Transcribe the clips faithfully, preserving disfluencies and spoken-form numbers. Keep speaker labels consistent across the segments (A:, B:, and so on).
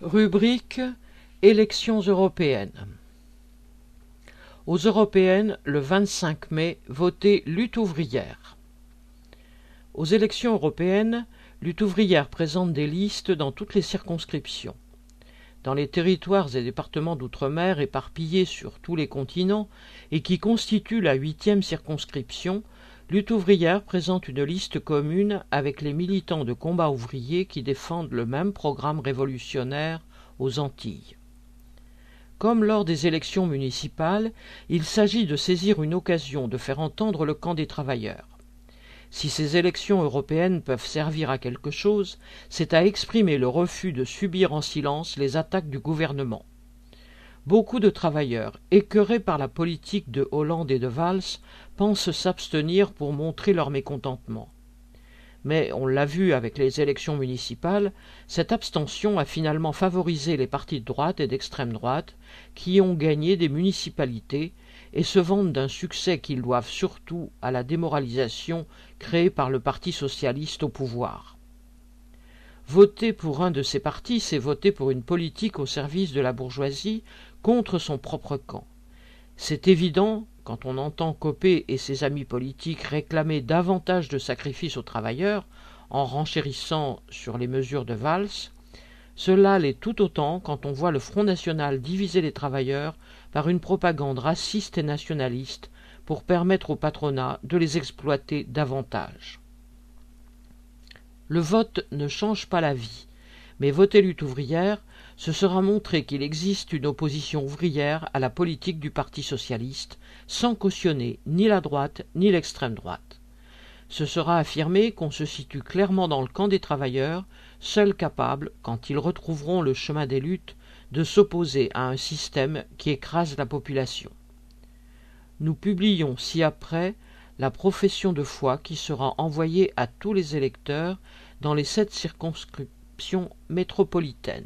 A: Rubrique Élections européennes. Aux européennes, le vingt-cinq mai, votez Lutte ouvrière. Aux élections européennes, Lutte ouvrière présente des listes dans toutes les circonscriptions. Dans les territoires et départements d'outre-mer éparpillés sur tous les continents et qui constituent la huitième circonscription, Lutte ouvrière présente une liste commune avec les militants de combat ouvrier qui défendent le même programme révolutionnaire aux Antilles. Comme lors des élections municipales, il s'agit de saisir une occasion de faire entendre le camp des travailleurs. Si ces élections européennes peuvent servir à quelque chose, c'est à exprimer le refus de subir en silence les attaques du gouvernement. Beaucoup de travailleurs, écœurés par la politique de Hollande et de Valls, pensent s'abstenir pour montrer leur mécontentement. Mais, on l'a vu avec les élections municipales, cette abstention a finalement favorisé les partis de droite et d'extrême droite, qui ont gagné des municipalités et se vantent d'un succès qu'ils doivent surtout à la démoralisation créée par le Parti socialiste au pouvoir. Voter pour un de ces partis, c'est voter pour une politique au service de la bourgeoisie contre son propre camp. C'est évident quand on entend Copé et ses amis politiques réclamer davantage de sacrifices aux travailleurs en renchérissant sur les mesures de Valls. Cela l'est tout autant quand on voit le Front national diviser les travailleurs par une propagande raciste et nationaliste pour permettre au patronat de les exploiter davantage. Le vote ne change pas la vie, mais voter Lutte ouvrière, ce sera montrer qu'il existe une opposition ouvrière à la politique du Parti socialiste, sans cautionner ni la droite ni l'extrême droite. Ce sera affirmer qu'on se situe clairement dans le camp des travailleurs, seuls capables, quand ils retrouveront le chemin des luttes, de s'opposer à un système qui écrase la population. Nous publions ci-après la profession de foi qui sera envoyée à tous les électeurs dans les sept circonscriptions métropolitaines.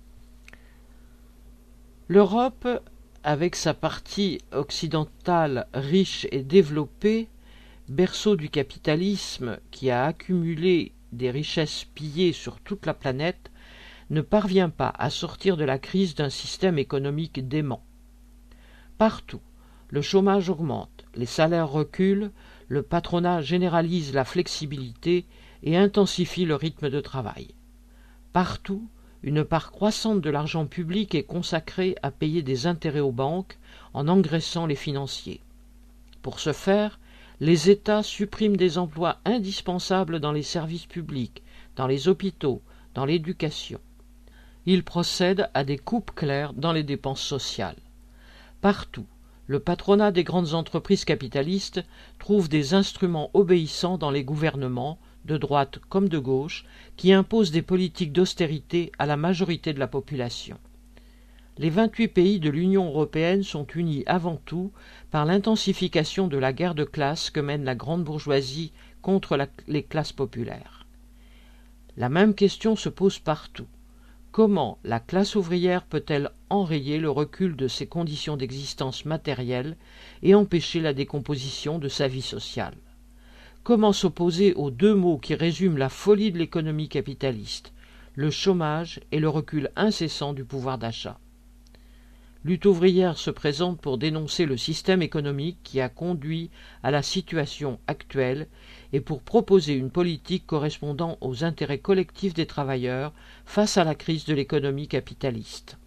A: L'Europe, avec sa partie occidentale riche et développée, berceau du capitalisme qui a accumulé des richesses pillées sur toute la planète, ne parvient pas à sortir de la crise d'un système économique dément. Partout, le chômage augmente, les salaires reculent, le patronat généralise la flexibilité et intensifie le rythme de travail. Partout, une part croissante de l'argent public est consacrée à payer des intérêts aux banques en engraissant les financiers. Pour ce faire, les États suppriment des emplois indispensables dans les services publics, dans les hôpitaux, dans l'éducation. Ils procèdent à des coupes claires dans les dépenses sociales. Partout, le patronat des grandes entreprises capitalistes trouve des instruments obéissants dans les gouvernements, de droite comme de gauche, qui imposent des politiques d'austérité à la majorité de la population. Les vingt-huit pays de l'Union européenne sont unis avant tout par l'intensification de la guerre de classe que mène la grande bourgeoisie contre la, les classes populaires. La même question se pose partout. Comment la classe ouvrière peut-elle enrayer le recul de ses conditions d'existence matérielle et empêcher la décomposition de sa vie sociale ? Comment s'opposer aux deux mots qui résument la folie de l'économie capitaliste, le chômage et le recul incessant du pouvoir d'achat? Lutte ouvrière se présente pour dénoncer le système économique qui a conduit à la situation actuelle et pour proposer une politique correspondant aux intérêts collectifs des travailleurs face à la crise de l'économie capitaliste.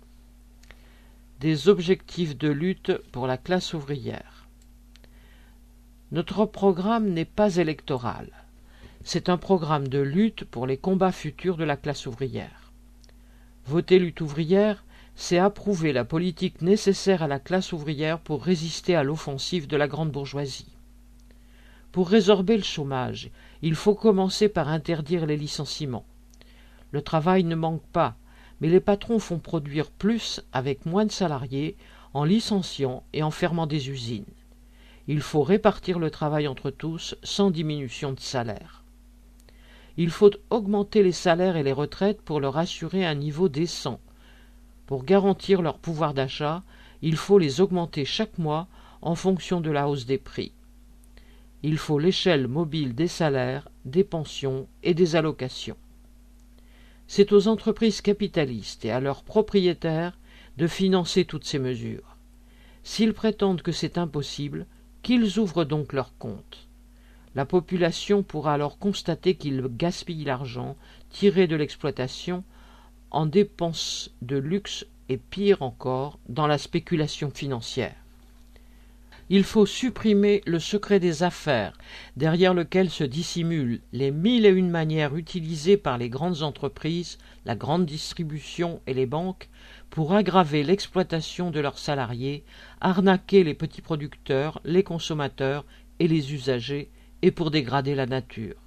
A: Des objectifs de lutte pour la classe ouvrière. Notre programme n'est pas électoral. C'est un programme de lutte pour les combats futurs de la classe ouvrière. Voter Lutte ouvrière, c'est approuver la politique nécessaire à la classe ouvrière pour résister à l'offensive de la grande bourgeoisie. Pour résorber le chômage, il faut commencer par interdire les licenciements. Le travail ne manque pas, mais les patrons font produire plus avec moins de salariés en licenciant et en fermant des usines. Il faut répartir le travail entre tous sans diminution de salaire. Il faut augmenter les salaires et les retraites pour leur assurer un niveau décent. Pour garantir leur pouvoir d'achat, il faut les augmenter chaque mois en fonction de la hausse des prix. Il faut l'échelle mobile des salaires, des pensions et des allocations. C'est aux entreprises capitalistes et à leurs propriétaires de financer toutes ces mesures. S'ils prétendent que c'est impossible, qu'ils ouvrent donc leurs comptes. La population pourra alors constater qu'ils gaspillent l'argent tiré de l'exploitation en dépenses de luxe et pire encore, dans la spéculation financière. Il faut supprimer le secret des affaires, derrière lequel se dissimulent les mille et une manières utilisées par les grandes entreprises, la grande distribution et les banques pour aggraver l'exploitation de leurs salariés, arnaquer les petits producteurs, les consommateurs et les usagers, et pour dégrader la nature.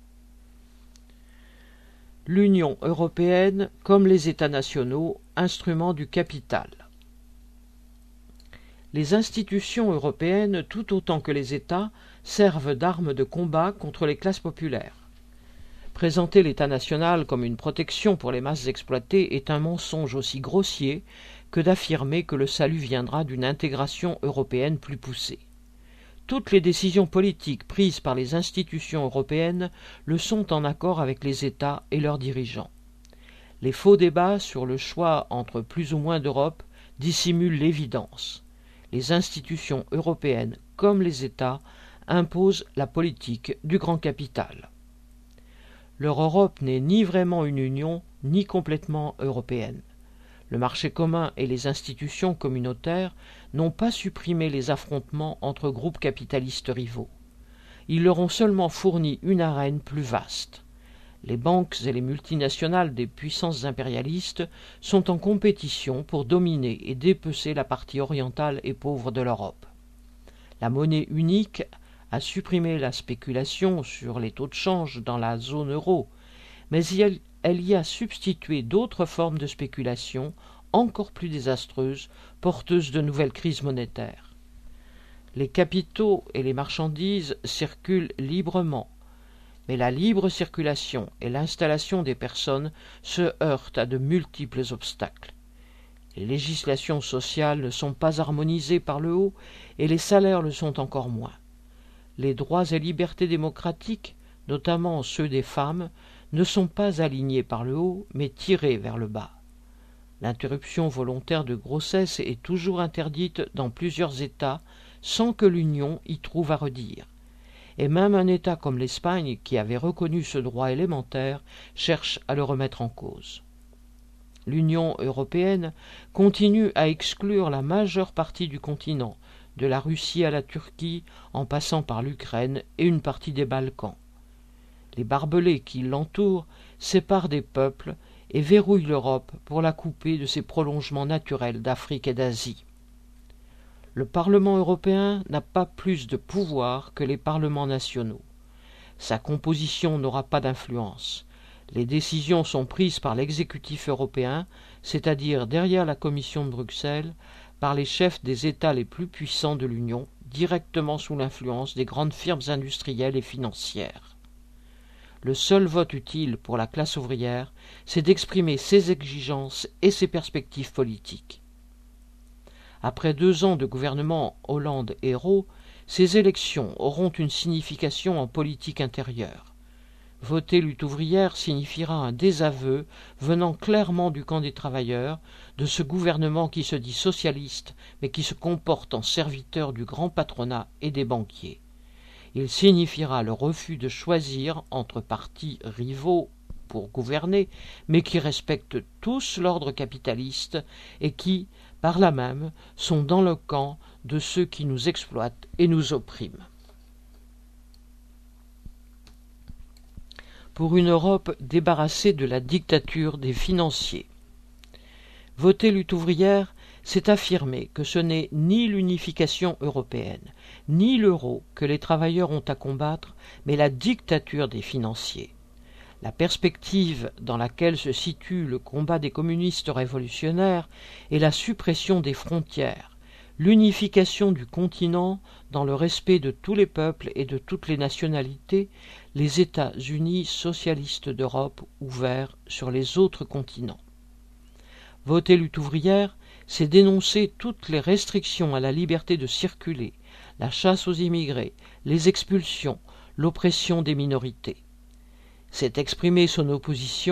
A: L'Union européenne, comme les États nationaux, instrument du capital. Les institutions européennes, tout autant que les États, servent d'armes de combat contre les classes populaires. Présenter l'État national comme une protection pour les masses exploitées est un mensonge aussi grossier que d'affirmer que le salut viendra d'une intégration européenne plus poussée. Toutes les décisions politiques prises par les institutions européennes le sont en accord avec les États et leurs dirigeants. Les faux débats sur le choix entre plus ou moins d'Europe dissimulent l'évidence. Les institutions européennes, comme les États, imposent la politique du grand capital. Leur Europe n'est ni vraiment une union, ni complètement européenne. Le marché commun et les institutions communautaires n'ont pas supprimé les affrontements entre groupes capitalistes rivaux. Ils leur ont seulement fourni une arène plus vaste. Les banques et les multinationales des puissances impérialistes sont en compétition pour dominer et dépecer la partie orientale et pauvre de l'Europe. La monnaie unique a supprimé la spéculation sur les taux de change dans la zone euro, mais elle, elle y a substitué d'autres formes de spéculation encore plus désastreuses, porteuses de nouvelles crises monétaires. Les capitaux et les marchandises circulent librement, mais la libre circulation et l'installation des personnes se heurtent à de multiples obstacles. Les législations sociales ne sont pas harmonisées par le haut et les salaires le sont encore moins. Les droits et libertés démocratiques, notamment ceux des femmes, ne sont pas alignés par le haut, mais tirés vers le bas. L'interruption volontaire de grossesse est toujours interdite dans plusieurs États sans que l'Union y trouve à redire. Et même un État comme l'Espagne, qui avait reconnu ce droit élémentaire, cherche à le remettre en cause. L'Union européenne continue à exclure la majeure partie du continent, de la Russie à la Turquie, en passant par l'Ukraine et une partie des Balkans. Les barbelés qui l'entourent séparent des peuples et verrouillent l'Europe pour la couper de ses prolongements naturels d'Afrique et d'Asie. Le Parlement européen n'a pas plus de pouvoir que les parlements nationaux. Sa composition n'aura pas d'influence. Les décisions sont prises par l'exécutif européen, c'est-à-dire derrière la Commission de Bruxelles, par les chefs des États les plus puissants de l'Union, directement sous l'influence des grandes firmes industrielles et financières. Le seul vote utile pour la classe ouvrière, c'est d'exprimer ses exigences et ses perspectives politiques. Après deux ans de gouvernement Hollande-Ayrault, ces élections auront une signification en politique intérieure. Voter lutte ouvrière signifiera un désaveu venant clairement du camp des travailleurs, de ce gouvernement qui se dit socialiste, mais qui se comporte en serviteur du grand patronat et des banquiers. Il signifiera le refus de choisir entre partis rivaux pour gouverner, mais qui respectent tous l'ordre capitaliste et qui, par là même, sont dans le camp de ceux qui nous exploitent et nous oppriment. Pour une Europe débarrassée de la dictature des financiers. Voter lutte ouvrière, c'est affirmer que ce n'est ni l'unification européenne, ni l'euro que les travailleurs ont à combattre, mais la dictature des financiers. La perspective dans laquelle se situe le combat des communistes révolutionnaires est la suppression des frontières, l'unification du continent dans le respect de tous les peuples et de toutes les nationalités, les États-Unis socialistes d'Europe ouverts sur les autres continents. Voter lutte ouvrière, c'est dénoncer toutes les restrictions à la liberté de circuler, la chasse aux immigrés, les expulsions, l'oppression des minorités. C'est exprimer son opposition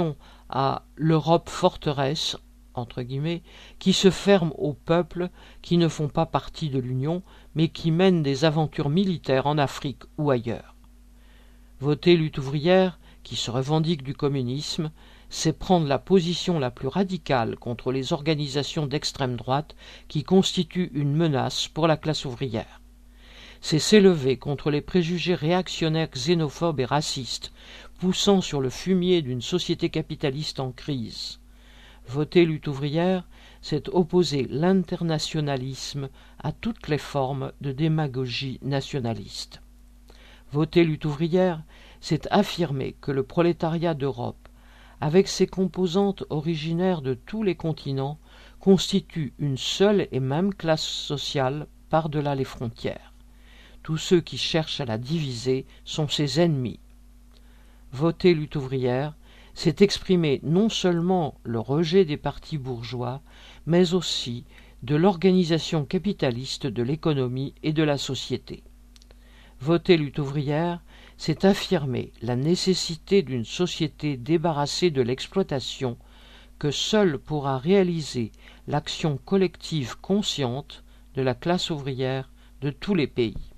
A: à l'Europe forteresse, entre guillemets, qui se ferme aux peuples qui ne font pas partie de l'Union, mais qui mènent des aventures militaires en Afrique ou ailleurs. Voter lutte ouvrière, qui se revendique du communisme, c'est prendre la position la plus radicale contre les organisations d'extrême droite qui constituent une menace pour la classe ouvrière. C'est s'élever contre les préjugés réactionnaires, xénophobes et racistes, poussant sur le fumier d'une société capitaliste en crise. Voter lutte ouvrière, c'est opposer l'internationalisme à toutes les formes de démagogie nationaliste. Voter lutte ouvrière, c'est affirmer que le prolétariat d'Europe, avec ses composantes originaires de tous les continents, constitue une seule et même classe sociale par-delà les frontières. Tous ceux qui cherchent à la diviser sont ses ennemis. Voter lutte ouvrière, c'est exprimer non seulement le rejet des partis bourgeois, mais aussi de l'organisation capitaliste de l'économie et de la société. Voter lutte ouvrière, c'est affirmer la nécessité d'une société débarrassée de l'exploitation que seule pourra réaliser l'action collective consciente de la classe ouvrière de tous les pays.